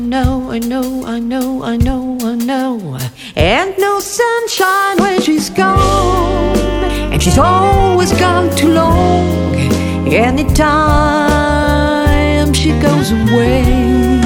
know, I know, I know, I know, I know. And no sunshine when she's gone, and she's always gone too long. Anytime she goes away,